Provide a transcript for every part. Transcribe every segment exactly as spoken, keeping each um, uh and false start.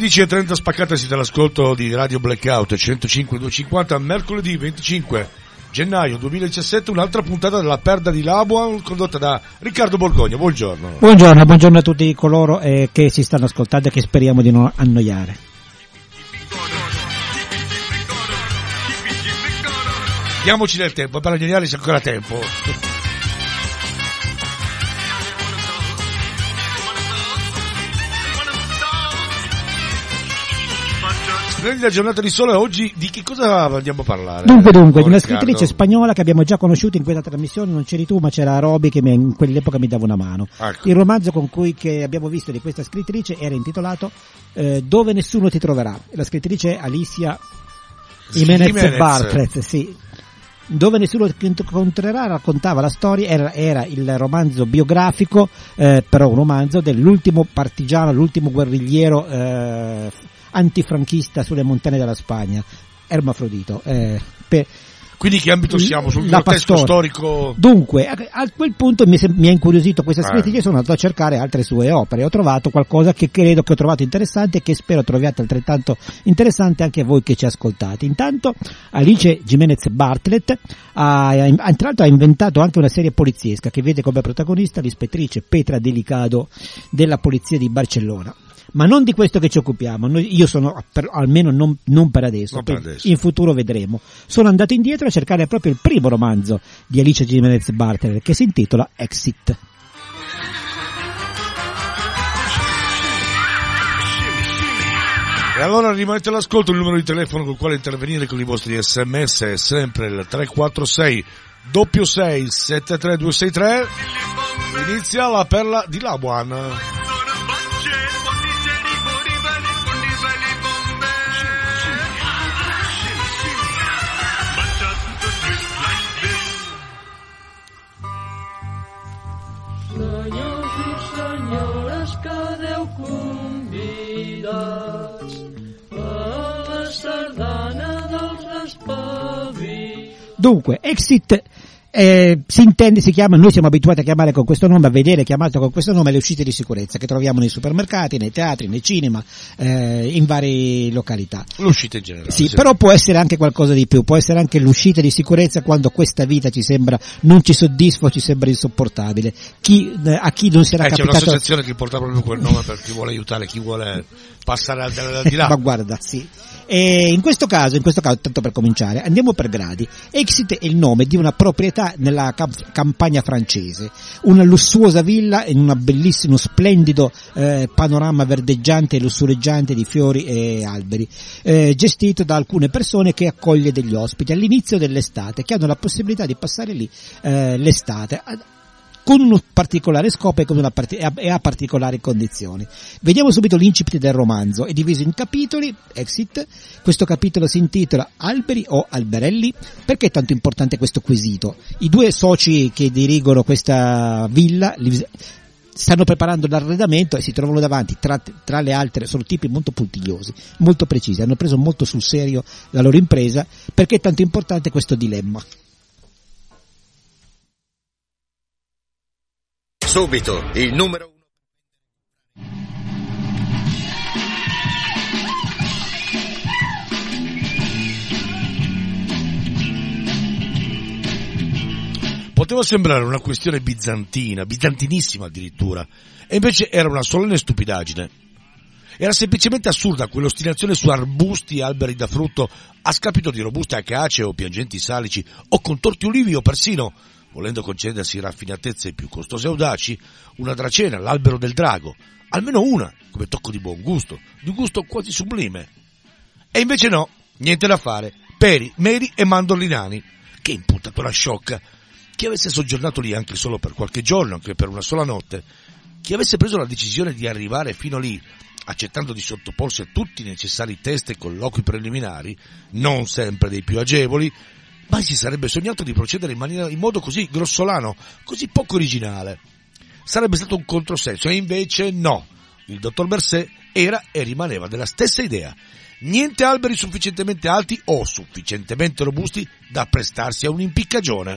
quindici e trenta spaccate, siete all'ascolto di Radio Blackout centocinque duecentocinquanta, mercoledì venticinque gennaio duemiladiciassette, un'altra puntata della Perla di Labuan condotta da Riccardo Borgogna. Buongiorno. Buongiorno, buongiorno a tutti coloro eh, che si stanno ascoltando e che speriamo di non annoiare. Diamoci del tempo, per annoiare c'è ancora tempo. Splendida giornata di sole, oggi di che cosa andiamo a parlare? Dunque, dunque, oh, di una Riccardo. scrittrice spagnola che abbiamo già conosciuto in questa trasmissione, non c'eri tu ma c'era Roby che mi, in quell'epoca mi dava una mano. Ecco. Il romanzo con cui che abbiamo visto di questa scrittrice era intitolato eh, Dove nessuno ti troverà. La scrittrice è Alicia Jiménez Jiménez. Bartlett, sì. Dove nessuno ti incontrerà raccontava la storia, era, era il romanzo biografico, eh, però un romanzo dell'ultimo partigiano, l'ultimo guerrigliero eh, antifranchista sulle montagne della Spagna, Ermafrodito. Eh, per, Quindi che ambito siamo? Sul la contesto Pastora. storico? Dunque, a, a quel punto mi, mi ha incuriosito questa Eh. scrittrice, sono andato a cercare altre sue opere, ho trovato qualcosa che credo che ho trovato interessante e che spero troviate altrettanto interessante anche a voi che ci ascoltate. Intanto Alice Jiménez Bartlett ha, ha, tra l'altro ha inventato anche una serie poliziesca che vede come protagonista l'ispettrice Petra Delicado della polizia di Barcellona. Ma non di questo che ci occupiamo, Noi, io sono, per, almeno non, non per adesso, Non per poi adesso. in futuro vedremo. Sono andato indietro a cercare proprio il primo romanzo di Alice Jiménez Bartlett che si intitola Exit. E allora rimanete all'ascolto, il numero di telefono col quale intervenire con i vostri sms è sempre il tre quattro sei sei sei sette tre due sei tre. Inizia la Perla di Labuan. Senyors i senyores que Déu convidats a la sardana dels espavits. Dunque, Exit eh, si intende, si chiama, noi siamo abituati a chiamare con questo nome, a vedere chiamato con questo nome le uscite di sicurezza che troviamo nei supermercati, nei teatri, nei cinema, eh, in varie località. L'uscita in generale. Sì, però può essere anche qualcosa di più, può essere anche l'uscita di sicurezza quando questa vita ci sembra, non ci soddisfa o ci sembra insopportabile. Chi, eh, a chi non sarà Eh, c'è capitato... un'associazione che porta proprio quel nome per chi vuole aiutare, chi vuole passare al, al di là. Ma guarda, sì. E in questo caso, in questo caso, tanto per cominciare, andiamo per gradi. Exit è il nome di una proprietà nella camp- campagna francese, una lussuosa villa in un bellissimo, splendido eh, panorama verdeggiante e lussureggiante di fiori e alberi, eh, gestito da alcune persone che accoglie degli ospiti all'inizio dell'estate, che hanno la possibilità di passare lì eh, l'estate con un particolare scopo e, con una part- e a particolari condizioni. Vediamo subito l'incipit del romanzo, è diviso in capitoli, Exit. Questo capitolo si intitola Alberi o Alberelli. Perché è tanto importante questo quesito? I due soci che dirigono questa villa li- stanno preparando l'arredamento e si trovano davanti, tra, tra le altre, sono tipi molto puntigliosi, molto precisi, hanno preso molto sul serio la loro impresa. Perché è tanto importante questo dilemma? Subito, il numero uno. Poteva sembrare una questione bizantina, bizantinissima addirittura, e invece era una solenne stupidaggine. Era semplicemente assurda quell'ostinazione su arbusti e alberi da frutto a scapito di robuste acacee o piangenti salici o contorti ulivi o persino, volendo concedersi raffinatezze più costose e audaci, una dracena, l'albero del drago, almeno una, come tocco di buon gusto, di un gusto quasi sublime. E invece no, niente da fare, peri, meli e mandolinani. Che impuntatura sciocca! Chi avesse soggiornato lì anche solo per qualche giorno, anche per una sola notte, chi avesse preso la decisione di arrivare fino lì, accettando di sottoporsi a tutti i necessari test e colloqui preliminari, non sempre dei più agevoli, mai si sarebbe sognato di procedere in maniera, in modo così grossolano, così poco originale. Sarebbe stato un controsenso, e invece no. Il dottor Berset era e rimaneva della stessa idea. Niente alberi sufficientemente alti o sufficientemente robusti da prestarsi a un'impiccagione.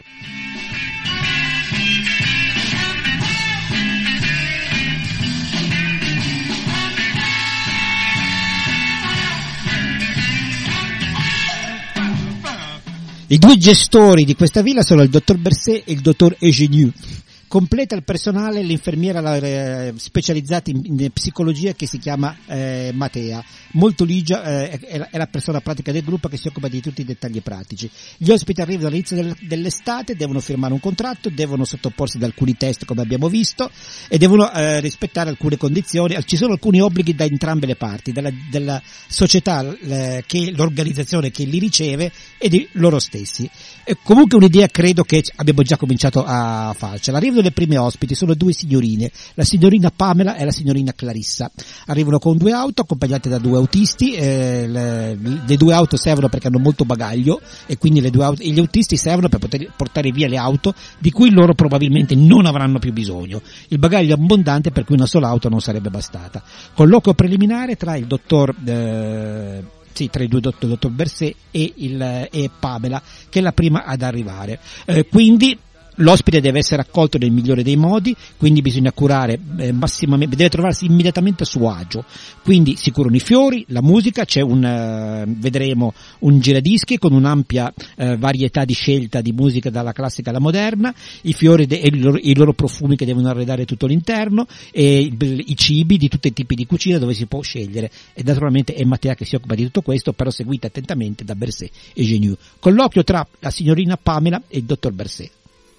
I due gestori di questa villa sono il dottor Berset e il dottor Eugeniu. Completa il personale l'infermiera eh, specializzata in, in psicologia che si chiama eh, Matea. Molto ligia, eh, è, la, è la persona pratica del gruppo che si occupa di tutti i dettagli pratici. Gli ospiti arrivano all'inizio del, dell'estate, devono firmare un contratto, devono sottoporsi ad alcuni test come abbiamo visto e devono eh, rispettare alcune condizioni. Ci sono alcuni obblighi da entrambe le parti, dalla, della società eh, che l'organizzazione che li riceve e di loro stessi. E comunque un'idea credo che abbiamo già cominciato a farcela. Arrivano le prime ospiti, sono due signorine, la signorina Pamela e la signorina Clarissa. Arrivano con due auto accompagnate da due autisti, eh, le, le due auto servono perché hanno molto bagaglio e quindi le due auto, e gli autisti servono per poter portare via le auto di cui loro probabilmente non avranno più bisogno. Il bagaglio è abbondante per cui una sola auto non sarebbe bastata. Colloquio preliminare tra il dottor eh, Sì, tra i due dottor, dottor Berset e, il, e Pamela, che è la prima ad arrivare. Eh, quindi l'ospite deve essere accolto nel migliore dei modi, quindi bisogna curare eh, massimamente, deve trovarsi immediatamente a suo agio. Quindi si curano i fiori, la musica, c'è un eh, vedremo un giradischi con un'ampia eh, varietà di scelta di musica dalla classica alla moderna, i fiori de- e i loro, i loro profumi che devono arredare tutto l'interno e i, i cibi di tutti i tipi di cucina dove si può scegliere. E naturalmente è Matea che si occupa di tutto questo, però seguite attentamente da Berset e Eugeniu. Colloquio tra la signorina Pamela e il dottor Berset.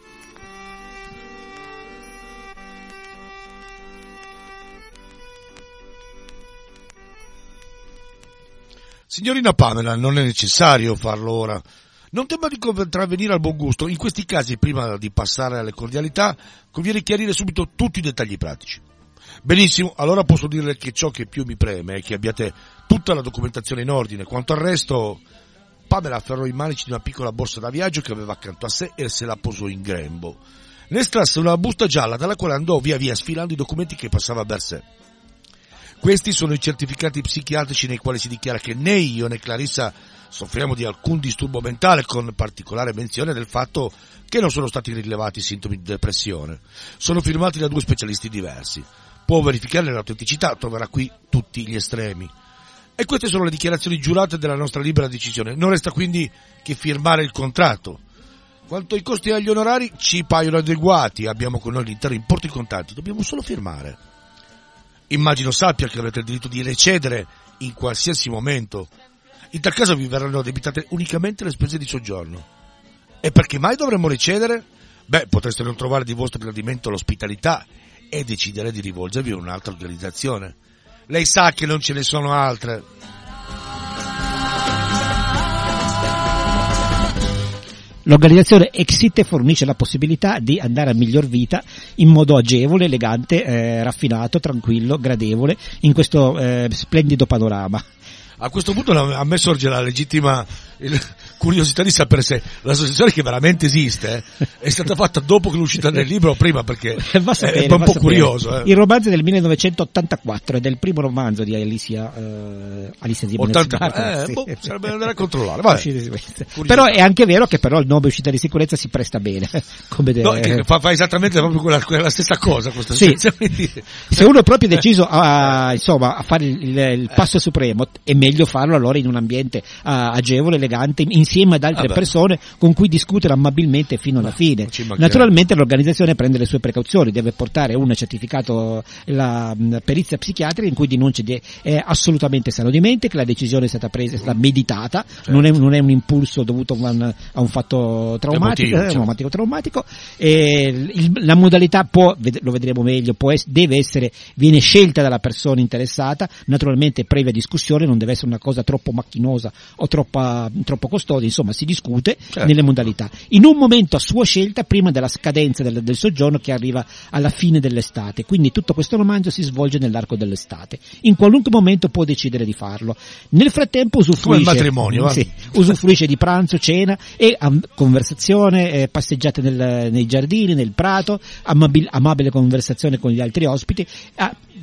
Signorina Pamela, non è necessario farlo ora. Non tema di contravvenire al buon gusto. In questi casi, prima di passare alle cordialità, conviene chiarire subito tutti i dettagli pratici. Benissimo, allora posso dirle che ciò che più mi preme è che abbiate tutta la documentazione in ordine. Quanto al resto, Pamela afferrò i manici di una piccola borsa da viaggio che aveva accanto a sé e se la posò in grembo. Ne estrasse una busta gialla dalla quale andò via via sfilando i documenti che passava a Berset. Questi sono i certificati psichiatrici nei quali si dichiara che né io né Clarissa soffriamo di alcun disturbo mentale, con particolare menzione del fatto che non sono stati rilevati sintomi di depressione. Sono firmati da due specialisti diversi. Può verificare l'autenticità, troverà qui tutti gli estremi. E queste sono le dichiarazioni giurate della nostra libera decisione. Non resta quindi che firmare il contratto. Quanto ai costi e agli onorari, ci paiono adeguati. Abbiamo con noi l'intero importo in contanti. Dobbiamo solo firmare. Immagino sappia che avrete il diritto di recedere in qualsiasi momento. In tal caso vi verranno addebitate unicamente le spese di soggiorno. E perché mai dovremmo recedere? Beh, potreste non trovare di vostro gradimento l'ospitalità e decidere di rivolgervi a un'altra organizzazione. Lei sa che non ce ne sono altre. L'organizzazione Exit fornisce la possibilità di andare a miglior vita in modo agevole, elegante, eh, raffinato, tranquillo, gradevole in questo eh, splendido panorama. A questo punto a me sorge la legittima curiosità di sapere se l'associazione, che veramente esiste, eh, è stata fatta dopo che l'uscita del libro o prima, perché va sapere, è un va po' sapere. curioso. Eh. Il romanzo è del millenovecentottantaquattro ed è il primo romanzo di Alicia eh, Alicia ottanta, eh, sì. boh, sarebbe da andare a controllare. Vabbè. Però è anche vero che però il nome uscita di sicurezza si presta bene. Come no, de- che fa, fa esattamente proprio quella, quella stessa cosa. Questa sì. Se uno è proprio deciso a, insomma, a fare il, il passo supremo, è meglio farlo allora in un ambiente uh, agevole, elegante, insieme ad altre ah persone con cui discutere amabilmente fino alla fine. Naturalmente l'organizzazione prende le sue precauzioni, deve portare un certificato, la um, perizia psichiatrica in cui denuncia di, è assolutamente sano di mente, che la decisione è stata presa, è stata meditata, certo. non, è, non è un impulso dovuto a un, a un fatto traumatico, Emotivo, certo. traumatico, traumatico. E il, la modalità può, lo vedremo meglio, può es- deve essere, viene scelta dalla persona interessata, naturalmente previa discussione, non deve essere una cosa troppo macchinosa o troppa, troppo costosa, insomma si discute certo. nelle modalità. In un momento a sua scelta, prima della scadenza del, del soggiorno che arriva alla fine dell'estate, quindi tutto questo romanzo si svolge nell'arco dell'estate. In qualunque momento può decidere di farlo. Nel frattempo usufruisce, come il matrimonio, sì, usufruisce di pranzo, cena e um, conversazione, eh, passeggiate nel, nei giardini, nel prato, amabil, amabile conversazione con gli altri ospiti, ah,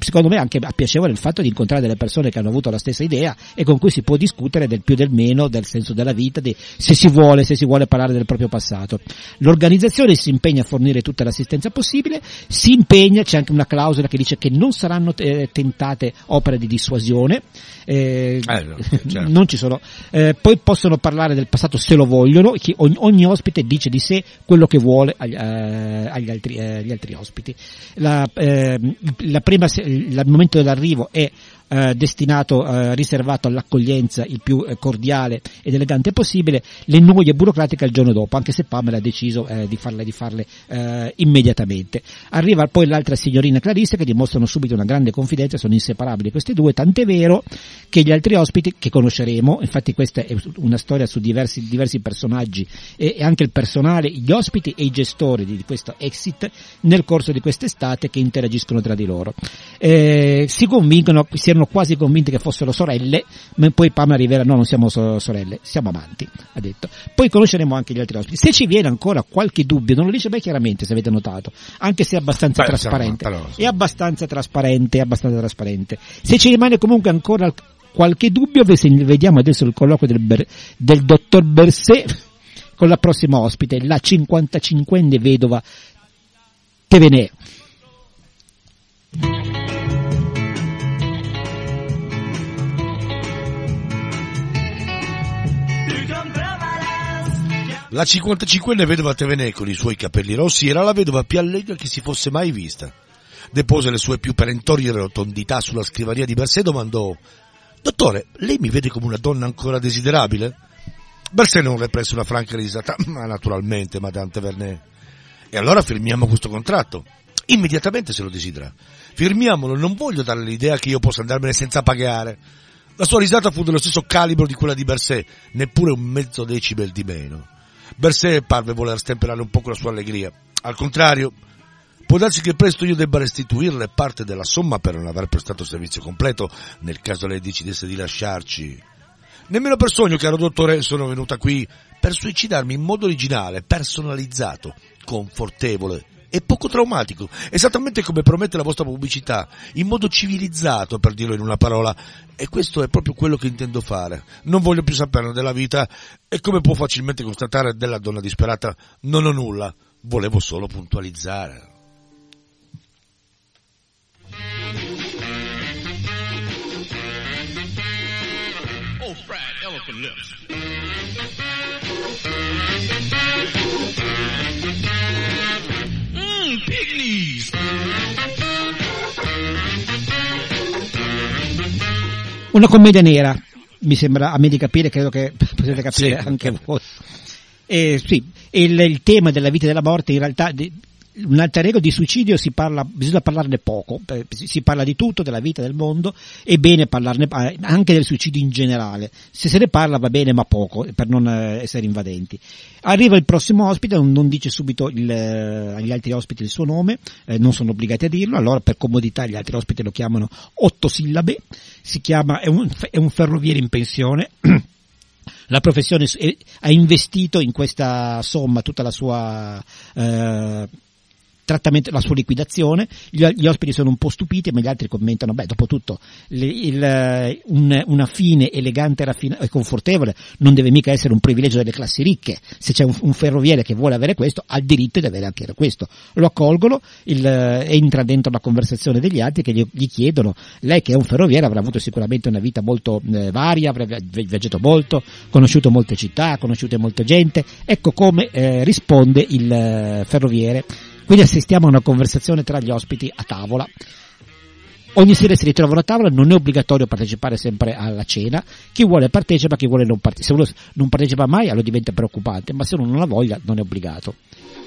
secondo me anche piacevole il fatto di incontrare delle persone che hanno avuto la stessa idea e con cui si può discutere del più del meno, del senso della vita, di, se si vuole, se si vuole parlare del proprio passato. L'organizzazione si impegna a fornire tutta l'assistenza possibile, si impegna, c'è anche una clausola che dice che non saranno eh, tentate opere di dissuasione, eh, eh, no, certo. non ci sono, eh, poi possono parlare del passato se lo vogliono, chi, ogni, ogni ospite dice di sé quello che vuole agli, eh, agli, altri, eh, agli altri ospiti. La, eh, la prima, il momento dell'arrivo è Eh, destinato, eh, riservato all'accoglienza il più eh, cordiale ed elegante possibile, le noie burocratiche il giorno dopo, anche se Pamela ha deciso eh, di farle, di farle eh, immediatamente. Arriva poi l'altra signorina Clarissa, che dimostrano subito una grande confidenza, sono inseparabili questi due, tant'è vero che gli altri ospiti che conosceremo, infatti questa è una storia su diversi, diversi personaggi e, e anche il personale, gli ospiti e i gestori di, di questo exit nel corso di quest'estate che interagiscono tra di loro. Eh, si convincono, si erano quasi convinti che fossero sorelle, ma poi Pamela rivela no, non siamo so- sorelle, siamo amanti, ha detto. Poi conosceremo anche gli altri ospiti. Se ci viene ancora qualche dubbio, non lo dice beh chiaramente, se avete notato, anche se è abbastanza beh, trasparente, però, sì. è abbastanza trasparente, è abbastanza trasparente. Se ci rimane comunque ancora qualche dubbio, vediamo adesso il colloquio del, Ber- del dottor Berset con la prossima ospite, la cinquantacinquenne vedova Thévenet. La cinquantacinquenne vedova Thévenet con i suoi capelli rossi era la vedova più allegra che si fosse mai vista. Depose le sue più perentorie rotondità sulla scrivania di Berset e domandò: «Dottore, lei mi vede come una donna ancora desiderabile?» Berset non represse una franca risata. «Ma naturalmente, Madame Thévenet. E allora firmiamo questo contratto. Immediatamente se lo desidera. Firmiamolo, non voglio dare l'idea che io possa andarmene senza pagare». La sua risata fu dello stesso calibro di quella di Berset, neppure un mezzo decibel di meno. Berset parve voler stemperare un po' la sua allegria. Al contrario, può darsi che presto io debba restituirle parte della somma per non aver prestato servizio completo nel caso lei decidesse di lasciarci. Nemmeno per sogno, caro dottore, sono venuta qui per suicidarmi in modo originale, personalizzato, confortevole e poco traumatico, esattamente come promette la vostra pubblicità, in modo civilizzato, per dirlo in una parola, e questo è proprio quello che intendo fare. Non voglio più saperne della vita e, come può facilmente constatare, della donna disperata non ho nulla, volevo solo puntualizzare. Oh, fried elephant lips. Pygmies. Una commedia nera, mi sembra a me di capire, credo che potete capire sì, anche voi. Eh, sì, il, il tema della vita e della morte in realtà di, un alter ego di suicidio si parla, bisogna parlarne poco, si parla di tutto, della vita, del mondo, è bene parlarne anche del suicidio in generale, se se ne parla va bene ma poco, per non essere invadenti. Arriva il prossimo ospite, non, non dice subito il, agli altri ospiti il suo nome, eh, non sono obbligati a dirlo, allora per comodità gli altri ospiti lo chiamano otto sillabe, si chiama, è un, è un ferroviere in pensione. La professione ha investito in questa somma tutta la sua eh, trattamento, la sua liquidazione. Gli, gli ospiti sono un po' stupiti, ma gli altri commentano: beh, dopo tutto le, il, un, una fine elegante raffina, e confortevole non deve mica essere un privilegio delle classi ricche. Se c'è un, un ferroviere che vuole avere questo, ha il diritto di avere anche questo. Lo accolgono, il, entra dentro la conversazione degli altri che gli, gli chiedono: lei che è un ferroviere avrà avuto sicuramente una vita molto eh, varia, avrà viaggiato molto, conosciuto molte città, conosciuto molta gente. Ecco come eh, risponde il eh, ferroviere. Quindi assistiamo a una conversazione tra gli ospiti a tavola. Ogni sera si ritrovano a tavola, non è obbligatorio partecipare sempre alla cena. Chi vuole partecipa, chi vuole non partecipa. Se uno non partecipa mai, allora diventa preoccupante, ma se uno non ha voglia non è obbligato.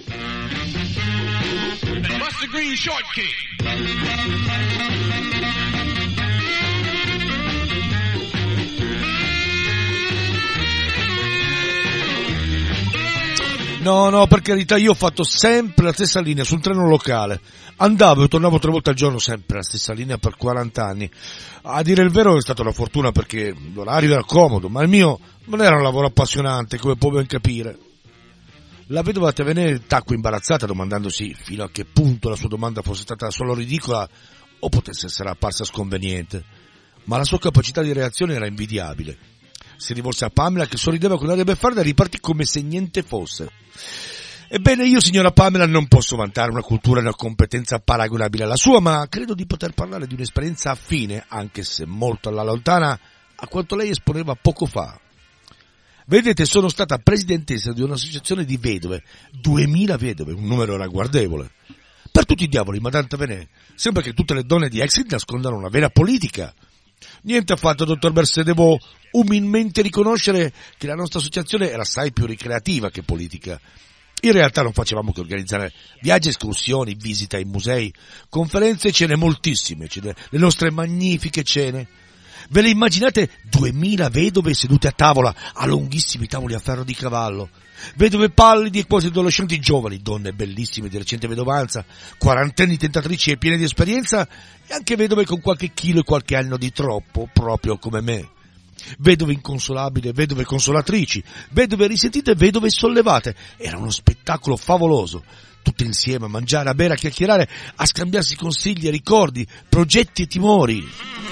No, no, per carità, io ho fatto sempre la stessa linea sul treno locale. Andavo e tornavo tre volte al giorno, sempre la stessa linea per quaranta anni. A dire il vero è stata una fortuna perché l'orario era comodo, ma il mio non era un lavoro appassionante, come può ben capire. La vedova Thévenet tacque imbarazzata, domandandosi fino a che punto la sua domanda fosse stata solo ridicola o potesse essere apparsa sconveniente, ma la sua capacità di reazione era invidiabile. Si rivolse a Pamela, che sorrideva con aria beffarda, e ripartì come se niente fosse. Ebbene, io, signora Pamela, non posso vantare una cultura e una competenza paragonabile alla sua, ma credo di poter parlare di un'esperienza affine, anche se molto alla lontana, a quanto lei esponeva poco fa. Vedete, sono stata presidentessa di un'associazione di vedove, duemila vedove, un numero ragguardevole. Per tutti i diavoli, madame Tavenet, sembra che tutte le donne di Exit nascondano una vera politica. Niente affatto, dottor Berset, devo umilmente riconoscere che la nostra associazione era assai più ricreativa che politica. In realtà non facevamo che organizzare viaggi, escursioni, visite ai musei, conferenze, cene moltissime, cene, le nostre magnifiche cene. Ve le immaginate duemila vedove sedute a tavola, a lunghissimi tavoli a ferro di cavallo? Vedove pallidi e quasi adolescenti giovani, donne bellissime di recente vedovanza, quarantenni tentatrici e piene di esperienza, e anche vedove con qualche chilo e qualche anno di troppo, proprio come me. Vedove inconsolabili, vedove consolatrici, vedove risentite, vedove sollevate. Era uno spettacolo favoloso. Tutte insieme a mangiare, a bere, a chiacchierare, a scambiarsi consigli, ricordi, progetti e timori.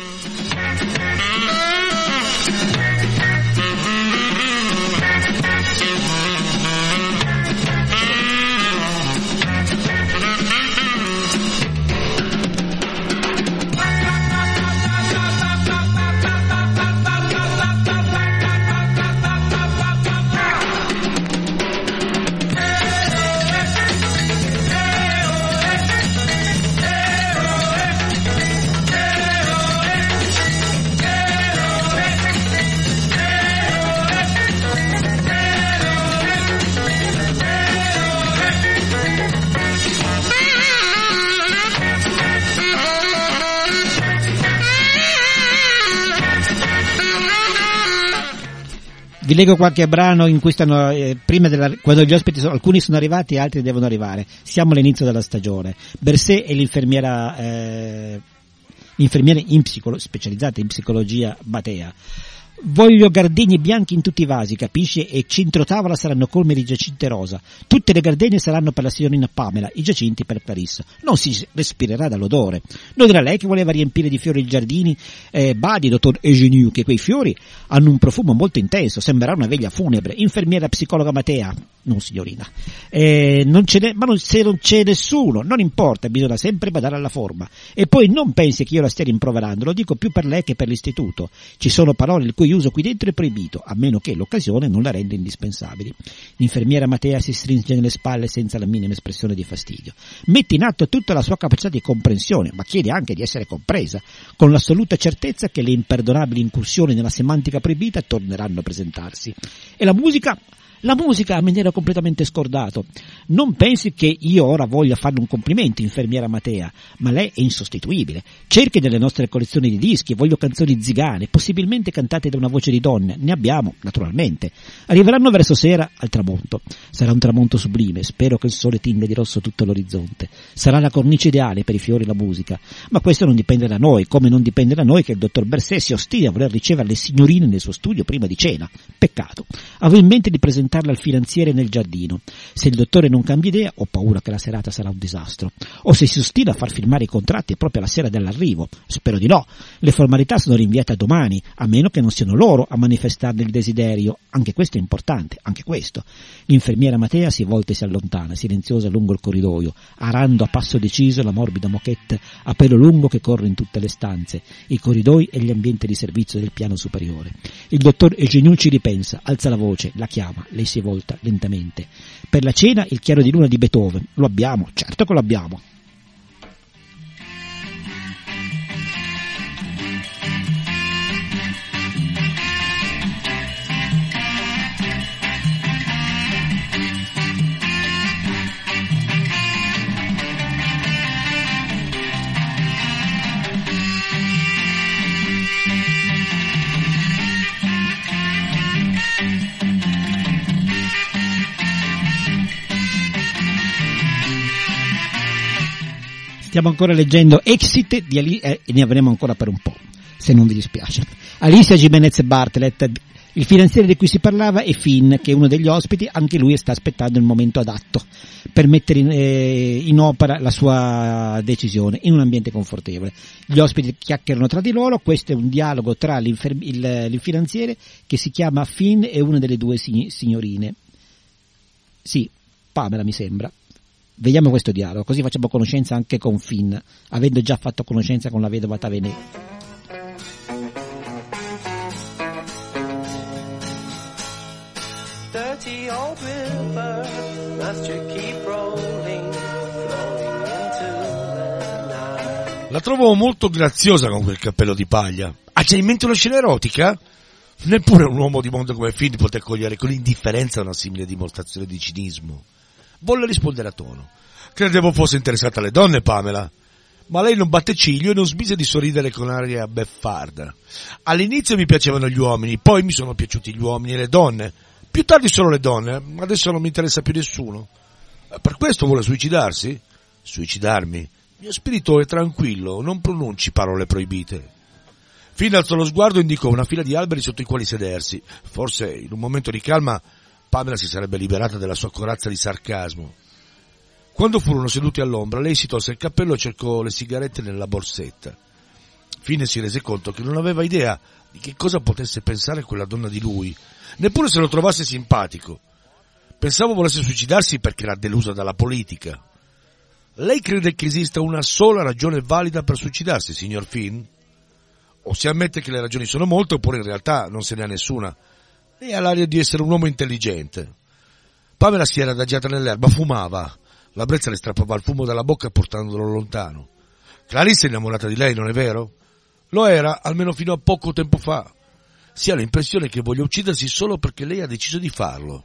Vi leggo qualche brano in cui stanno, eh, prima della, quando gli ospiti sono, alcuni sono arrivati, altri devono arrivare. Siamo all'inizio della stagione. Berset è l'infermiera, eh, l'infermiera in psicolo, specializzata in psicologia Matea. Voglio gardenie bianchi in tutti i vasi, capisce? E centro tavola saranno colmi di giacinte rosa. Tutte le gardenie saranno per la signorina Pamela, i giacinti per Clarissa. Non si respirerà dall'odore. Non era lei che voleva riempire di fiori i giardini? Eh, badi, dottor Eugeniu, che quei fiori hanno un profumo molto intenso, sembrerà una veglia funebre. Infermiera psicologa Matea. Non, signorina. Eh, non ce n'è, ma non, se non c'è nessuno, non importa, bisogna sempre badare alla forma. E poi non pensi che io la stia rimproverando, lo dico più per lei che per l'istituto. Ci sono parole il cui uso qui dentro è proibito, a meno che l'occasione non la renda indispensabile. L'infermiera Matea si stringe nelle spalle senza la minima espressione di fastidio. Mette in atto tutta la sua capacità di comprensione, ma chiede anche di essere compresa, con l'assoluta certezza che le imperdonabili incursioni nella semantica proibita torneranno a presentarsi. E la musica? La musica me ne era completamente scordato. Non pensi che io ora voglia farle un complimento, infermiera Matea, ma lei è insostituibile. Cerchi nelle nostre collezioni di dischi, voglio canzoni zigane, possibilmente cantate da una voce di donna. Ne abbiamo, naturalmente. Arriveranno verso sera al tramonto. Sarà un tramonto sublime, spero che il sole tinga di rosso tutto l'orizzonte. Sarà la cornice ideale per i fiori e la musica. Ma questo non dipende da noi, come non dipende da noi che il dottor Berset si ostina a voler ricevere le signorine nel suo studio prima di cena. Peccato. Avevo in mente di presentare al finanziere nel giardino. Se il dottore non cambia idea, ho paura che la serata sarà un disastro. O se si ostina a far firmare i contratti proprio la sera dell'arrivo. Spero di no. Le formalità sono rinviate a domani, a meno che non siano loro a manifestarne il desiderio. Anche questo è importante, anche questo. L'infermiera Matea si volta e si allontana, silenziosa lungo il corridoio, arando a passo deciso la morbida moquette a pelo lungo che corre in tutte le stanze, i corridoi e gli ambienti di servizio del piano superiore. Il dottor Eugeniu ci ripensa, alza la voce, la chiama. Lei si volta lentamente. Per la cena il chiaro di luna di Beethoven. Lo abbiamo, certo che lo abbiamo. Stiamo ancora leggendo Exit di Ali- eh, e ne avremo ancora per un po', se non vi dispiace. Alicia Jimenez Bartlett, Il finanziere di cui si parlava è Finn, che è uno degli ospiti, anche lui sta aspettando il momento adatto per mettere in, eh, in opera la sua decisione in un ambiente confortevole. Gli ospiti chiacchierano tra di loro, questo è un dialogo tra il, il finanziere che si chiama Finn e una delle due signorine. Sì, Pamela mi sembra. Vediamo questo dialogo, così facciamo conoscenza anche con Finn, avendo già fatto conoscenza con la vedova Tavenet. Dirty old river, must you keep rolling, flowing into the night. La trovo molto graziosa con quel cappello di paglia. Ha già in mente una scena erotica? Neppure un uomo di mondo come Finn poté cogliere con indifferenza una simile dimostrazione di cinismo. Volle rispondere a tono. Credevo fosse interessata alle donne, Pamela. Ma lei non batte ciglio e non smise di sorridere con aria beffarda. All'inizio mi piacevano gli uomini, poi mi sono piaciuti gli uomini e le donne. Più tardi solo le donne, adesso non mi interessa più nessuno. Per questo vuole suicidarsi? Suicidarmi? Mio spirito è tranquillo, non pronunci parole proibite. Finn alzò lo sguardo e indicò una fila di alberi sotto i quali sedersi. Forse in un momento di calma Pamela si sarebbe liberata della sua corazza di sarcasmo. Quando furono seduti all'ombra, lei si tolse il cappello e cercò le sigarette nella borsetta. Finn si rese conto che non aveva idea di che cosa potesse pensare quella donna di lui, neppure se lo trovasse simpatico. Pensavo volesse suicidarsi perché era delusa dalla politica. Lei crede che esista una sola ragione valida per suicidarsi, signor Finn? O si ammette che le ragioni sono molte, oppure in realtà non se ne ha nessuna. Lei ha l'aria di essere un uomo intelligente. Pamela si era adagiata nell'erba, fumava. La brezza le strappava il fumo dalla bocca portandolo lontano. Clarissa è innamorata di lei, non è vero? Lo era, almeno fino a poco tempo fa. Si ha l'impressione che voglia uccidersi solo perché lei ha deciso di farlo.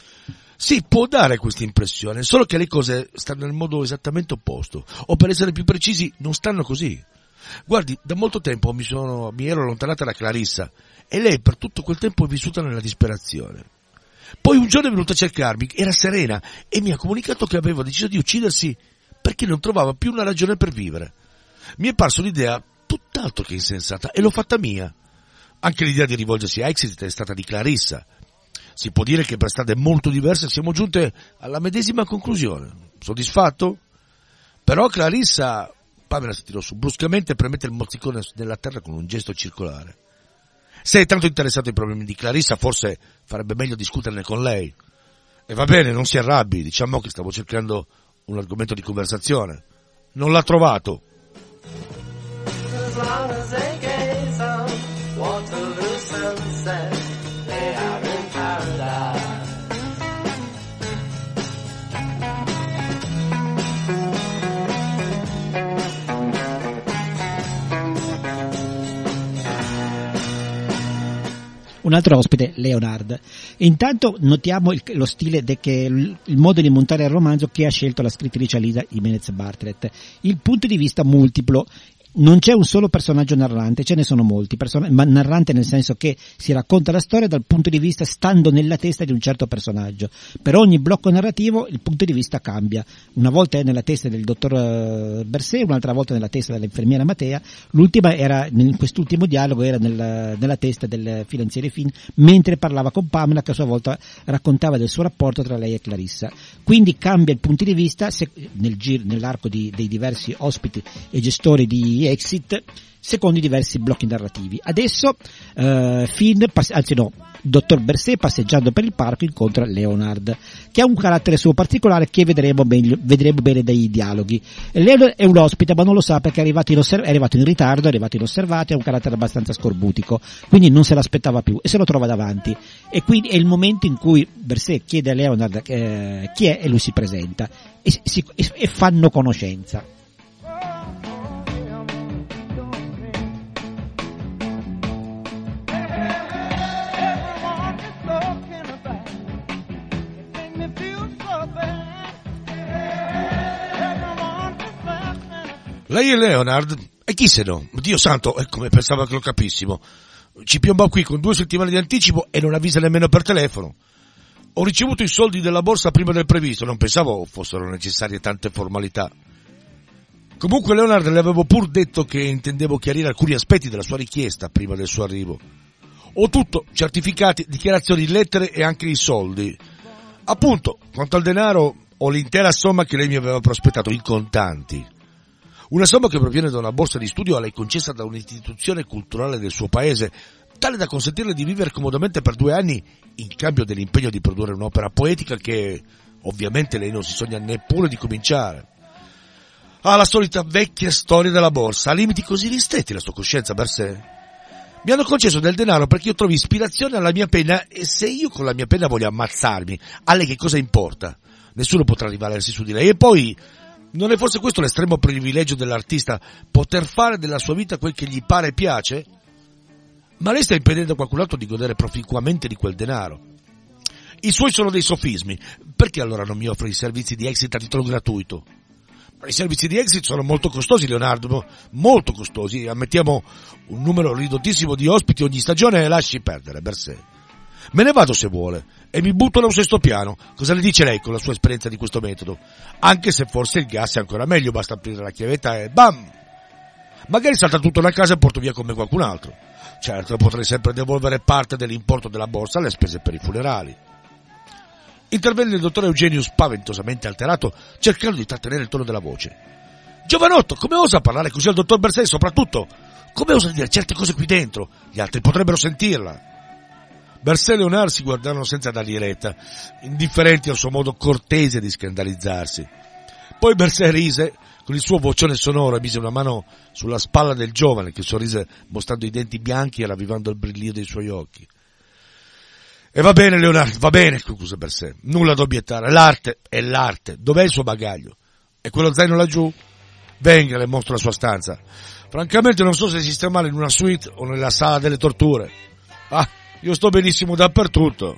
Sì, può dare questa impressione, solo che le cose stanno nel modo esattamente opposto. O per essere più precisi, non stanno così. Guardi, da molto tempo mi, sono, mi ero allontanata da Clarissa e lei per tutto quel tempo è vissuta nella disperazione. Poi un giorno è venuta a cercarmi, era serena e mi ha comunicato che aveva deciso di uccidersi perché non trovava più una ragione per vivere. Mi è parso l'idea tutt'altro che insensata e l'ho fatta mia. Anche l'idea di rivolgersi a Exit è stata di Clarissa. Si può dire che per strade molto diverse siamo giunte alla medesima conclusione. Soddisfatto? Però Clarissa... Pamela si tirò su bruscamente e premette il mozzicone nella terra con un gesto circolare. Se è tanto interessato ai problemi di Clarissa, forse farebbe meglio discuterne con lei. E va bene, non si arrabbi, diciamo che stavo cercando un argomento di conversazione. Non l'ha trovato. Un altro ospite, Leonard. Intanto notiamo il, lo stile, de che, il, il modo di montare il romanzo che ha scelto la scrittrice Alida Jimenez Bartlett. Il punto di vista multiplo. Non c'è un solo personaggio narrante, ce ne sono molti, person- ma narrante nel senso che si racconta la storia dal punto di vista stando nella testa di un certo personaggio. Per ogni blocco narrativo il punto di vista cambia. Una volta è nella testa del dottor Berset, un'altra volta nella testa dell'infermiera Matea, l'ultima era, in quest'ultimo dialogo, era nella, nella testa del finanziere Finn, mentre parlava con Pamela che a sua volta raccontava del suo rapporto tra lei e Clarissa. Quindi cambia il punto di vista se, nel giro, nell'arco di, dei diversi ospiti e gestori di Exit secondo i diversi blocchi narrativi. Adesso uh, Finn, pass- anzi no, dottor Berset passeggiando per il parco incontra Leonard, che ha un carattere suo particolare che vedremo, meglio, vedremo bene dai dialoghi. Leonard è un ospite ma non lo sa perché è arrivato, in osserv- è arrivato in ritardo, è arrivato inosservato, ha un carattere abbastanza scorbutico, quindi non se l'aspettava più e se lo trova davanti. E quindi è il momento in cui Berset chiede a Leonard eh, chi è e lui si presenta e, si, e, e fanno conoscenza. Lei è Leonard? E chi se no? Dio santo, è come pensavo che lo capissimo. Ci piombò qui con due settimane di anticipo e non avvisa nemmeno per telefono. Ho ricevuto i soldi della borsa prima del previsto, non pensavo fossero necessarie tante formalità. Comunque Leonard le avevo pur detto che intendevo chiarire alcuni aspetti della sua richiesta prima del suo arrivo. Ho tutto, certificati, dichiarazioni, lettere e anche i soldi. Appunto, quanto al denaro, ho l'intera somma che lei mi aveva prospettato in contanti. Una somma che proviene da una borsa di studio a lei concessa da un'istituzione culturale del suo paese, tale da consentirle di vivere comodamente per due anni in cambio dell'impegno di produrre un'opera poetica che ovviamente lei non si sogna neppure di cominciare. Ah, la solita vecchia storia della borsa, ha limiti così ristretti la sua coscienza per sé. Mi hanno concesso del denaro perché io trovi ispirazione alla mia penna e se io con la mia penna voglio ammazzarmi, a lei che cosa importa? Nessuno potrà rivalersi su di lei. E poi, non è forse questo l'estremo privilegio dell'artista, poter fare della sua vita quel che gli pare e piace? Ma lei sta impedendo a qualcun altro di godere proficuamente di quel denaro. I suoi sono dei sofismi, perché allora non mi offre i servizi di Exit a titolo gratuito? I servizi di Exit sono molto costosi, Leonardo, molto costosi, ammettiamo un numero ridottissimo di ospiti ogni stagione e lasci perdere, Berset. Me ne vado se vuole e mi butto da un sesto piano. Cosa le dice lei con la sua esperienza di questo metodo? Anche se forse il gas è ancora meglio, basta aprire la chiavetta e bam! Magari salta tutto da casa e porto via con me qualcun altro. Certo, potrei sempre devolvere parte dell'importo della borsa alle spese per i funerali. Intervenne il dottor Eugenio spaventosamente alterato, cercando di trattenere il tono della voce. Giovanotto, come osa parlare così al dottor Berset e soprattutto, come osa dire certe cose qui dentro? Gli altri potrebbero sentirla. Berset e Leonard si guardarono senza dargli retta, indifferenti al suo modo cortese di scandalizzarsi. Poi Berset rise, con il suo vocione sonoro e mise una mano sulla spalla del giovane, che sorrise mostrando i denti bianchi e ravvivando il brillio dei suoi occhi. E va bene, Leonardo, va bene, concluse Berset. Nulla da obiettare. L'arte è l'arte. Dov'è il suo bagaglio? E quello zaino laggiù? Venga, le mostro la sua stanza. Francamente non so se esiste male in una suite o nella sala delle torture. Ah, io sto benissimo dappertutto.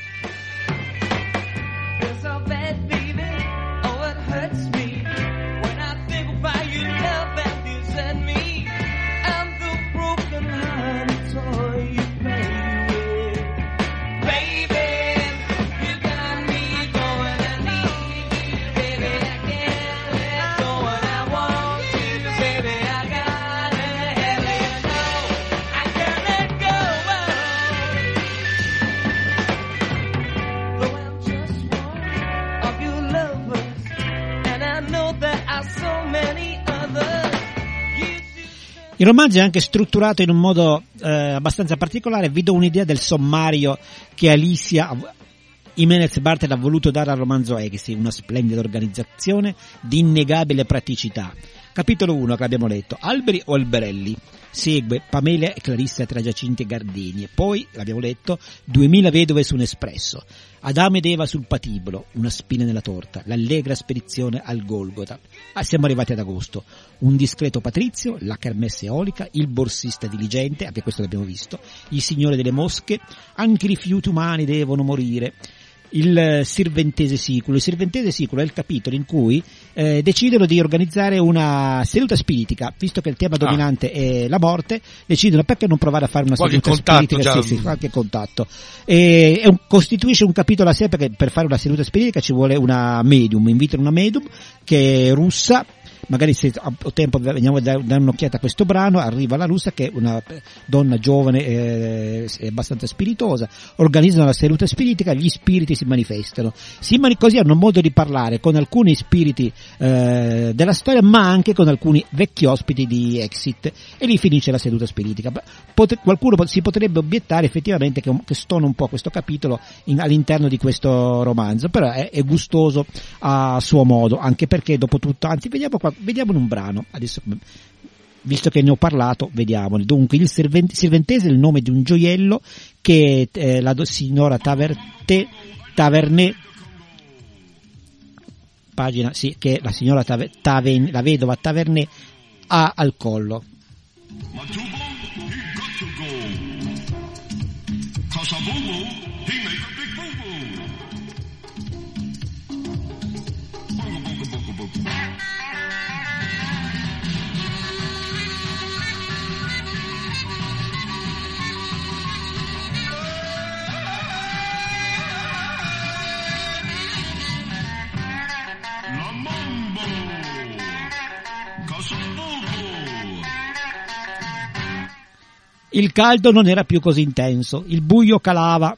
Il romanzo è anche strutturato in un modo eh, abbastanza particolare. Vi do un'idea del sommario che Alicia Jimenez Bartel ha voluto dare al romanzo Exit, una splendida organizzazione di innegabile praticità. Capitolo uno, che abbiamo letto, alberi o alberelli? Segue Pamela e Clarissa tra Giacinti e Gardini. E poi, l'abbiamo letto, duemila vedove su un espresso. Adamo ed Eva sul patibolo, una spina nella torta, l'allegra spedizione al Golgota. Ah, siamo arrivati ad agosto. Un discreto patrizio, la kermesse eolica, il borsista diligente, anche questo l'abbiamo visto, il signore delle mosche, anche i rifiuti umani devono morire. Il Sirventese Siculo. Il Sirventese Siculo è il capitolo in cui eh, decidono di organizzare una seduta spiritica, visto che il tema dominante ah. è la morte, decidono perché non provare a fare una qualche seduta spiritica, sì, sì, qualche contatto. E, è un, costituisce un capitolo a sé perché per fare una seduta spiritica ci vuole una medium, invitano una medium che è russa. Magari se ho tempo veniamo a dare un'occhiata a questo brano. Arriva la russa che è una donna giovane e eh, abbastanza spiritosa, organizzano la seduta spiritica, gli spiriti si manifestano, si mani- così hanno modo di parlare con alcuni spiriti eh, della storia ma anche con alcuni vecchi ospiti di Exit e lì finisce la seduta spiritica. Pot- qualcuno pot- si potrebbe obiettare effettivamente che, che stona un po' questo capitolo in, all'interno di questo romanzo, però è, è gustoso a suo modo, anche perché dopo tutto, anzi vediamo qua Vediamo in un brano, adesso visto che ne ho parlato, vediamoli. Dunque, il Sirventese è il nome di un gioiello che eh, la signora Taverte, Taverne, pagina, sì, che la signora Taver, Taven, la vedova Taverne ha al collo. Il caldo non era più così intenso, il buio calava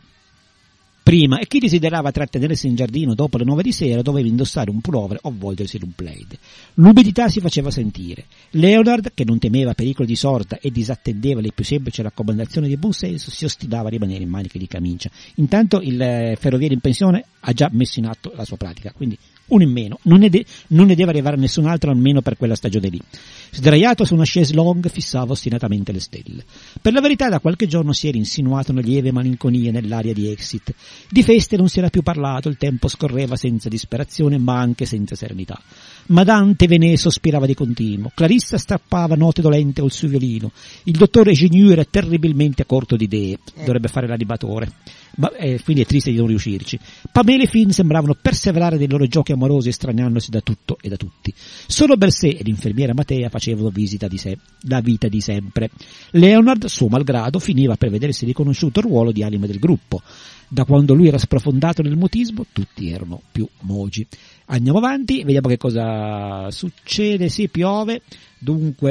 prima e chi desiderava trattenersi in giardino dopo le nove di sera doveva indossare un pullover o avvolgersi in un plaid. L'umidità si faceva sentire. Leonard, che non temeva pericoli di sorta e disattendeva le più semplici raccomandazioni di buon senso, si ostinava a rimanere in maniche di camicia. Intanto il eh, ferroviere in pensione ha già messo in atto la sua pratica, quindi uno in meno, non ne, de- non ne deve arrivare nessun altro almeno per quella stagione lì. Sdraiato su una chaise longue fissava ostinatamente le stelle. Per la verità da qualche giorno si era insinuata una lieve malinconia nell'aria di Exit. Di feste non si era più parlato, il tempo scorreva senza disperazione ma anche senza serenità. Madame Thévenet sospirava di continuo, Clarissa strappava note dolente col suo violino, il dottore Geniu era terribilmente corto di idee, dovrebbe fare l'animatore, ma eh, quindi è triste di non riuscirci. Pamela e Finn sembravano perseverare nei loro giochi amorosi estraniandosi da tutto e da tutti. Solo Berset e l'infermiera Matea facevano visita di sé, la vita di sempre. Leonard, suo malgrado, finiva per vedersi riconosciuto il ruolo di anima del gruppo. Da quando lui era sprofondato nel mutismo, tutti erano più mogi. Andiamo avanti, vediamo che cosa succede. Sì, piove, dunque...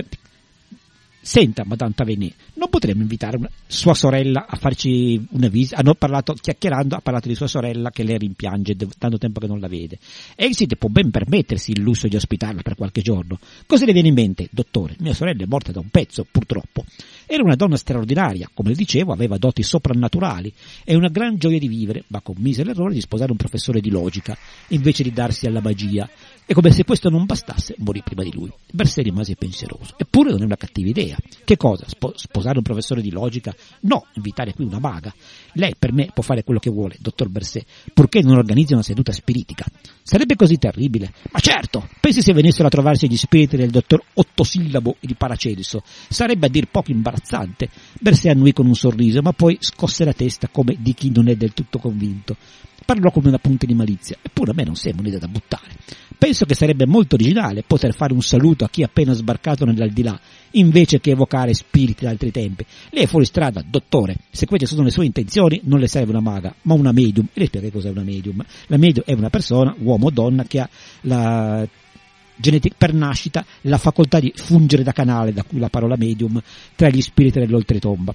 Senta, Madame Thévenet, non potremmo invitare una, sua sorella a farci una visita? Hanno parlato, chiacchierando, ha parlato di sua sorella che lei rimpiange, tanto tempo che non la vede. Exit può ben permettersi il lusso di ospitarla per qualche giorno. Cosa le viene in mente? Dottore, mia sorella è morta da un pezzo, purtroppo. Era una donna straordinaria, come le dicevo, aveva doti soprannaturali e una gran gioia di vivere, ma commise l'errore di sposare un professore di logica, invece di darsi alla magia. E come se questo non bastasse, morì prima di lui. Berset rimase pensieroso. Eppure non è una cattiva idea. Che cosa? Sposare un professore di logica? No, invitare qui una maga. Lei per me può fare quello che vuole, dottor Berset, purché non organizzi una seduta spiritica. Sarebbe così terribile? Ma certo! Pensi se venissero a trovarsi gli spiriti del dottor Ottosillabo di Paracelso. Sarebbe a dir poco imbarazzante. Berset annuì con un sorriso, ma poi scosse la testa come di chi non è del tutto convinto. Parlò come una punta di malizia, eppure a me non sembra un'idea da buttare. Penso che sarebbe molto originale poter fare un saluto a chi è appena sbarcato nell'aldilà, invece che evocare spiriti d'altri tempi. Lei è fuori strada, dottore. Se queste sono le sue intenzioni, non le serve una maga, ma una medium. E lei spiega che cos'è una medium? La medium è una persona, uomo o donna, che ha la genetica, per nascita la facoltà di fungere da canale, da cui la parola medium, tra gli spiriti dell'oltretomba.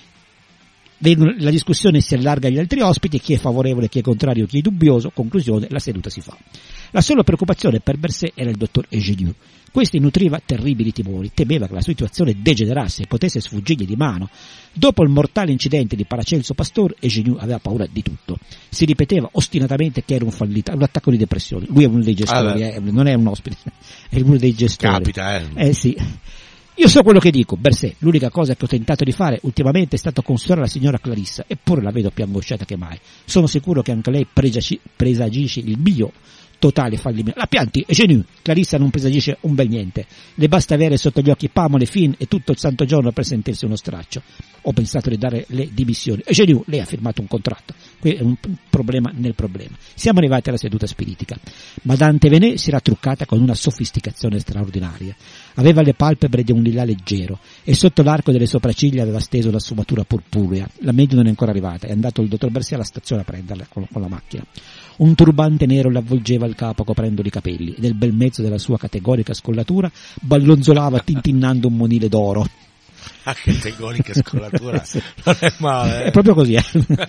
La discussione si allarga agli altri ospiti, chi è favorevole, chi è contrario, chi è dubbioso. Conclusione, la seduta si fa. La sola preoccupazione per Berset era il dottor Egeniu. Questi nutriva terribili timori, temeva che la situazione degenerasse e potesse sfuggirgli di mano. Dopo il mortale incidente di Paracelso Pastor, Egeniu aveva paura di tutto. Si ripeteva ostinatamente che era un fallito, un attacco di depressione. Lui è uno dei gestori, eh, non è un ospite, è uno dei gestori. Capita, eh. Eh sì. Io so quello che dico, Berset, l'unica cosa che ho tentato di fare ultimamente è stato consolare la signora Clarissa, eppure la vedo più angosciata che mai. Sono sicuro che anche lei presagisce, presagisce il mio totale fallimento. La pianti, Egeniu, Clarissa non presagisce un bel niente. Le basta avere sotto gli occhi Pamela e Finn e tutto il santo giorno per sentirsi uno straccio. Ho pensato di dare le dimissioni. Egeniu, lei ha firmato un contratto. Qui è un problema nel problema. Siamo arrivati alla seduta spiritica. Madame Thévenet si era truccata con una sofisticazione straordinaria. Aveva le palpebre di un lilla leggero e sotto l'arco delle sopracciglia aveva steso una sfumatura purpurea. La medium non è ancora arrivata, è andato il dottor Berset alla stazione a prenderla con, con la macchina. Un turbante nero le avvolgeva il capo coprendo i capelli e nel bel mezzo della sua categorica scollatura ballonzolava tintinnando un monile d'oro. Ah, categorica scollatura, non è male. Eh. È proprio così, eh.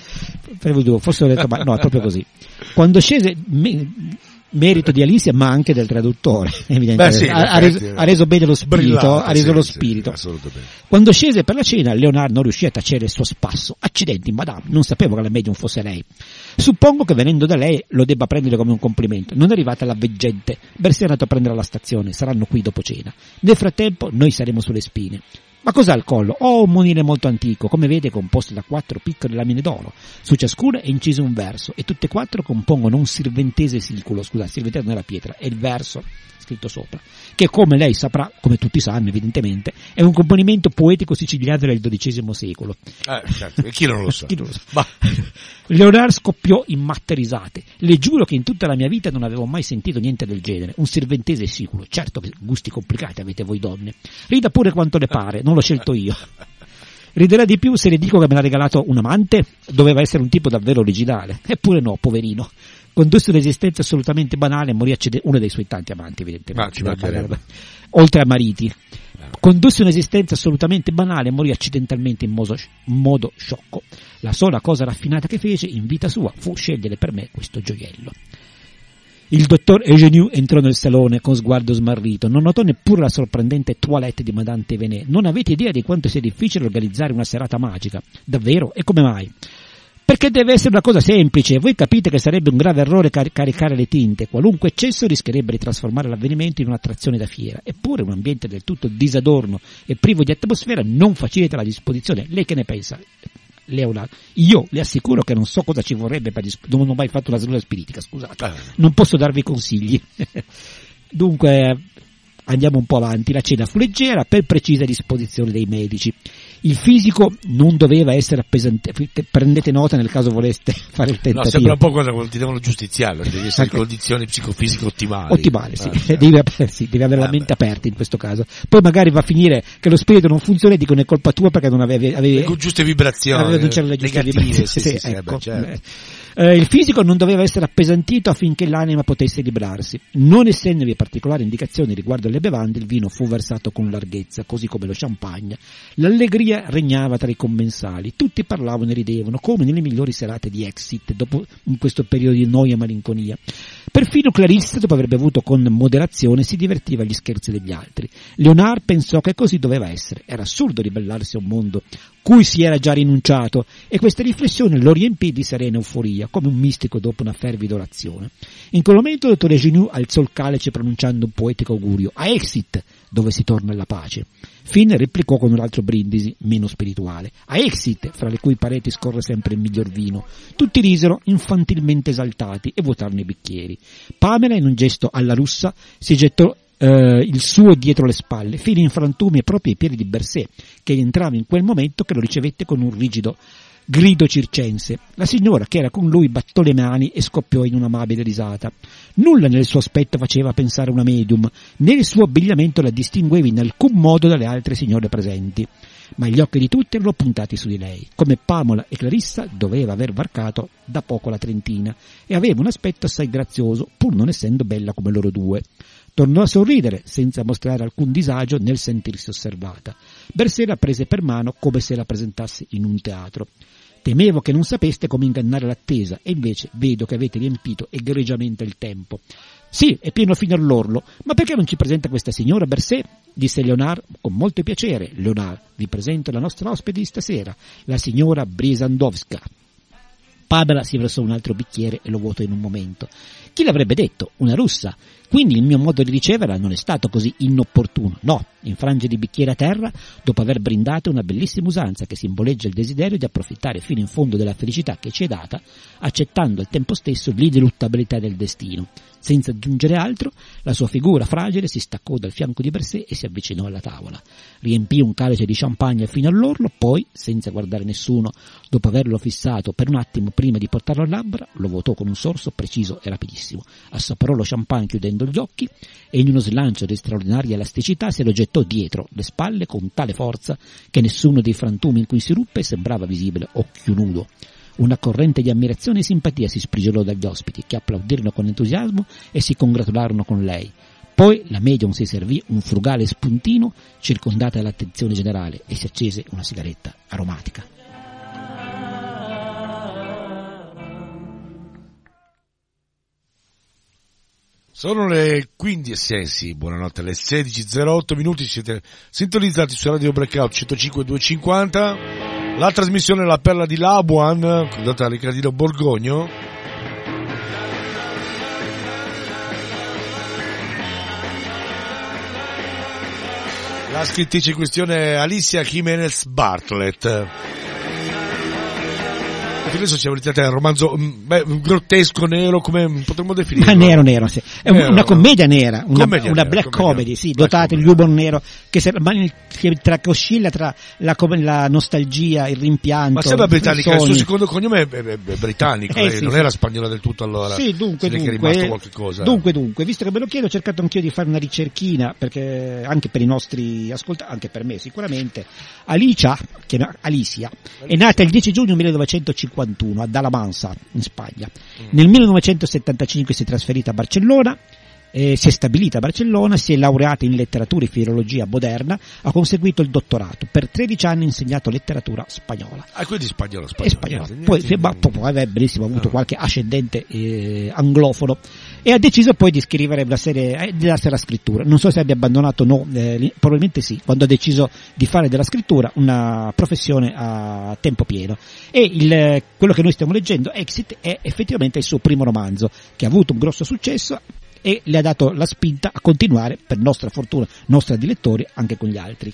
Forse ho detto, ma no, è proprio così. Quando scese, me, merito di Alicia, ma anche del traduttore, evidentemente. Beh, sì, ha, ha, reso, ha reso bene lo spirito, ha reso sì, lo spirito. Sì, quando scese per la cena, Leonard non riuscì a tacere il suo spasso. Accidenti, madame, non sapevo che la medium fosse lei. Suppongo che venendo da lei lo debba prendere come un complimento. Non è arrivata la veggente. Berset è andato a prendere alla stazione, saranno qui dopo cena. Nel frattempo noi saremo sulle spine. Ma cos'ha al collo? Oh, un monile molto antico, come vede composto da quattro piccole lamine d'oro. Su ciascuna è inciso un verso e tutte e quattro compongono un sirventese siculo. Scusate, sirventese non è la pietra, è il verso scritto sopra, che come lei saprà, come tutti sanno evidentemente, è un componimento poetico siciliano del dodicesimo secolo. Eh, certo. E chi non lo sa? Chi non lo sa? Ma... Leonard scoppiò in matte risate. Le giuro che in tutta la mia vita non avevo mai sentito niente del genere. Un sirventese siculo. Certo che gusti complicati avete voi donne. Rida pure quanto le pare, non l'ho scelto io. Riderà di più se le dico che me l'ha regalato un amante? Doveva essere un tipo davvero originale. Eppure no, poverino. Condusse un'esistenza assolutamente banale e morì a cede- uno dei suoi tanti amanti, evidentemente. Ma ci mancherebbe. Oltre a mariti. Condusse un'esistenza assolutamente banale e morì accidentalmente in modo, modo sciocco. La sola cosa raffinata che fece in vita sua fu scegliere per me questo gioiello. Il dottor Eugeniu entrò nel salone con sguardo smarrito, non notò neppure la sorprendente toilette di Madame Thévenet. Non avete idea di quanto sia difficile organizzare una serata magica. Davvero? E come mai? Perché deve essere una cosa semplice. Voi capite che sarebbe un grave errore car- caricare le tinte. Qualunque eccesso rischierebbe di trasformare l'avvenimento in un'attrazione da fiera. Eppure un ambiente del tutto disadorno e privo di atmosfera non facilita la disposizione. Lei che ne pensa? Leonardo, io le assicuro che non so cosa ci vorrebbe per disp- non ho mai fatto una seduta spiritica, scusate, non posso darvi consigli. Dunque andiamo un po' avanti. La cena fu leggera per precisa disposizione dei medici. Il fisico non doveva essere appesantito, prendete nota nel caso voleste fare il tentativo. No, sembra un po' quando ti devono giustiziare, devi essere in condizioni psicofisiche ottimali. Ottimale, sì, ah, devi, sì, devi avere ah, la mente beh. aperta in questo caso. Poi magari va a finire che lo spirito non funziona e dicono è colpa tua perché non avevi, avevi con giuste vibrazioni, avevi, non c'era le giuste negative, vibrazioni. sì, sì, sì, ecco. sì, certo. Eh, il fisico non doveva essere appesantito affinché l'anima potesse librarsi. Non essendovi particolari indicazioni riguardo alle bevande, il vino fu versato con larghezza, così come lo champagne. L'allegria regnava tra i commensali, tutti parlavano e ridevano, come nelle migliori serate di Exit, dopo in questo periodo di noia e malinconia. Perfino Clarisse, dopo aver bevuto con moderazione, si divertiva agli scherzi degli altri. Leonard pensò che così doveva essere. Era assurdo ribellarsi a un mondo cui si era già rinunciato, e questa riflessione lo riempì di serena euforia, come un mistico dopo una fervida orazione. In quel momento il dottor Eugeniu alzò il calice pronunciando un poetico augurio: a Exit, dove si torna alla pace. Finn replicò con un altro brindisi, meno spirituale: a Exit, fra le cui pareti scorre sempre il miglior vino. Tutti risero, infantilmente esaltati, e vuotarono i bicchieri. Pamela, in un gesto alla russa, si gettò Uh, il suo dietro le spalle, fino in frantumi proprio ai piedi di Berset, che entrava in quel momento, che lo ricevette con un rigido grido circense. La signora, che era con lui, battò le mani e scoppiò in un'amabile risata. Nulla nel suo aspetto faceva pensare a una medium, né il suo abbigliamento la distingueva in alcun modo dalle altre signore presenti. Ma gli occhi di tutti erano puntati su di lei. Come Pamela e Clarissa, doveva aver varcato da poco la trentina e aveva un aspetto assai grazioso, pur non essendo bella come loro due. Tornò a sorridere, senza mostrare alcun disagio nel sentirsi osservata. Berset la prese per mano come se la presentasse in un teatro. Temevo che non sapeste come ingannare l'attesa, e invece vedo che avete riempito egregiamente il tempo. Sì, è pieno fino all'orlo, ma perché non ci presenta questa signora Berset? Disse Leonard con molto piacere. Leonard, vi presento la nostra ospite di stasera, la signora Brisandowska. Pamela si versò un altro bicchiere e lo vuotò in un momento. Chi l'avrebbe detto? Una russa. Quindi il mio modo di riceverla non è stato così inopportuno. No, infrange di bicchiere a terra dopo aver brindato una bellissima usanza che simboleggia il desiderio di approfittare fino in fondo della felicità che ci è data, accettando al tempo stesso l'ineluttabilità del destino. Senza aggiungere altro, la sua figura fragile si staccò dal fianco di Berset e si avvicinò alla tavola. Riempì un calice di champagne fino all'orlo, poi, senza guardare nessuno, dopo averlo fissato per un attimo prima di portarlo a labbra, lo vuotò con un sorso preciso e rapidissimo. Assaporò lo champagne chiudendo gli occhi e in uno slancio di straordinaria elasticità se lo gettò dietro le spalle con tale forza che nessuno dei frantumi in cui si ruppe sembrava visibile, occhio nudo. Una corrente di ammirazione e simpatia si sprigiolò dagli ospiti, che applaudirono con entusiasmo e si congratularono con lei. Poi la medium si servì un frugale spuntino circondata dall'attenzione generale e si accese una sigaretta aromatica. Sono le quindici e sei, sì, buonanotte, alle sedici e zero otto minuti, siete sintonizzati su Radio Blackout centocinque duecentocinquanta, la trasmissione La Perla di Labuan, condotta da Riccardino Borgogno. La scrittrice in questione è Alicia Jimenez Bartlett. Adesso siamo iniziati a un romanzo beh, grottesco, nero, come potremmo definirlo? Ma nero, nero, sì. È nero, una commedia nera, una, commedia una nera, black commedia. comedy, sì, dotata di humor nero, che, se, che, tra, che oscilla tra la, la nostalgia, il rimpianto. Ma sembra britannica, il suo secondo cognome è, è, è britannico, eh, lei sì, non sì. era spagnola del tutto allora. Sì, dunque, dunque, che è rimasto qualche cosa. Dunque, dunque, visto che me lo chiedo, ho cercato anch'io di fare una ricerchina, perché anche per i nostri ascoltatori, anche per me sicuramente. Alicia, che è, Alicia, è nata il dieci giugno millenovecentocinquantuno a Dalamansa, in Spagna. Mm. Nel millenovecentosettantacinque si è trasferita a Barcellona Eh, si è stabilita a Barcellona, si è laureata in letteratura e filologia moderna, ha conseguito il dottorato, per tredici anni ha insegnato letteratura spagnola. Ah, quindi spagnolo, È spagnolo. spagnolo. Niente, Poi, niente, se, ma, poi aveva benissimo avuto qualche ascendente eh, anglofono, e ha deciso poi di scrivere una serie, eh, di darsi alla scrittura. Non so se abbia abbandonato o no, eh, probabilmente sì, quando ha deciso di fare della scrittura una professione a tempo pieno. E il, quello che noi stiamo leggendo, Exit, è effettivamente il suo primo romanzo, che ha avuto un grosso successo e le ha dato la spinta a continuare, per nostra fortuna, nostra di lettori, anche con gli altri.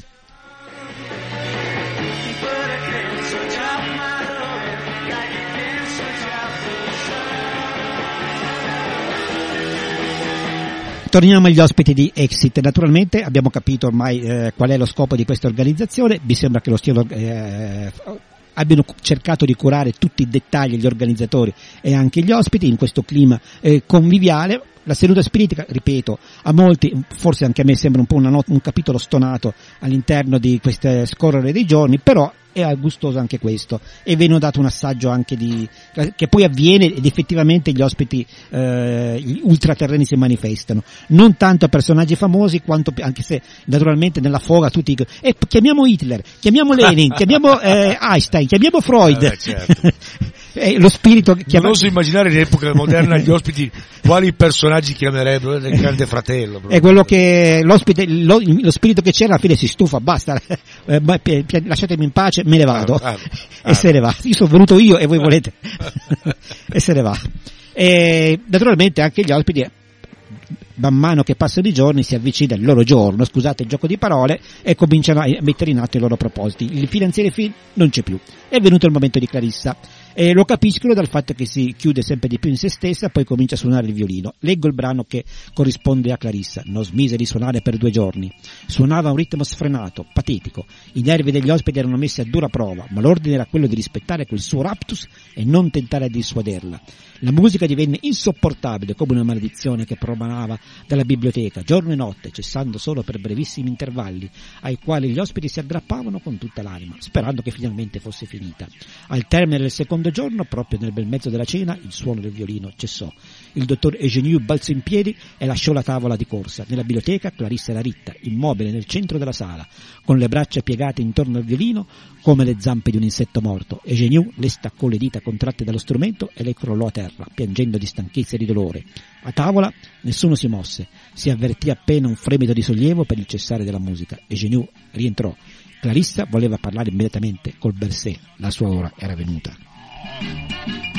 Torniamo agli ospiti di Exit. Naturalmente abbiamo capito ormai eh, qual è lo scopo di questa organizzazione. Mi sembra che lo stiano eh, abbiano cercato di curare tutti i dettagli gli organizzatori e anche gli ospiti in questo clima eh, conviviale. La seduta spiritica, ripeto, a molti, forse anche a me sembra un po' una not- un capitolo stonato all'interno di queste scorrere dei giorni, però è gustoso anche questo, e viene dato un assaggio anche di che poi avviene ed effettivamente gli ospiti eh, gli ultraterreni si manifestano, non tanto a personaggi famosi quanto, anche se naturalmente nella foga tutti dicono eh, chiamiamo Hitler, chiamiamo Lenin, chiamiamo eh, Einstein, chiamiamo Freud. Eh, certo. È lo spirito che chiama... Non oso immaginare in epoca moderna gli ospiti quali personaggi chiamerebbero del Grande Fratello. È quello che l'ospite, lo, lo spirito che c'era alla fine si stufa, basta, eh, lasciatemi in pace, me ne vado. Ah, ah, ah. E se ne va. Io sono venuto io e voi volete. E se ne va. E naturalmente anche gli ospiti, man mano che passano i giorni, si avvicina il loro giorno, scusate il gioco di parole, e cominciano a mettere in atto i loro propositi. Il finanziere film non c'è più. È venuto il momento di Clarissa. E lo capiscono dal fatto che si chiude sempre di più in se stessa, poi comincia a suonare il violino. Leggo il brano che corrisponde a Clarissa. Non smise di suonare per due giorni. Suonava a un ritmo sfrenato, patetico. I nervi degli ospiti erano messi a dura prova, ma l'ordine era quello di rispettare quel suo raptus e non tentare di dissuaderla. La musica divenne insopportabile, come una maledizione che promanava dalla biblioteca, giorno e notte, cessando solo per brevissimi intervalli, ai quali gli ospiti si aggrappavano con tutta l'anima, sperando che finalmente fosse finita. Al termine del secondo giorno, proprio nel bel mezzo della cena, il suono del violino cessò. Il dottor Eugeniu balzò in piedi e lasciò la tavola di corsa. Nella biblioteca Clarissa era ritta, immobile nel centro della sala, con le braccia piegate intorno al violino come le zampe di un insetto morto. Eugeniu le staccò le dita contratte dallo strumento e lei crollò a terra, piangendo di stanchezza e di dolore. A tavola nessuno si mosse, si avvertì appena un fremito di sollievo per il cessare della musica. Eugeniu rientrò. Clarissa voleva parlare immediatamente col Bercé, la sua ora era venuta.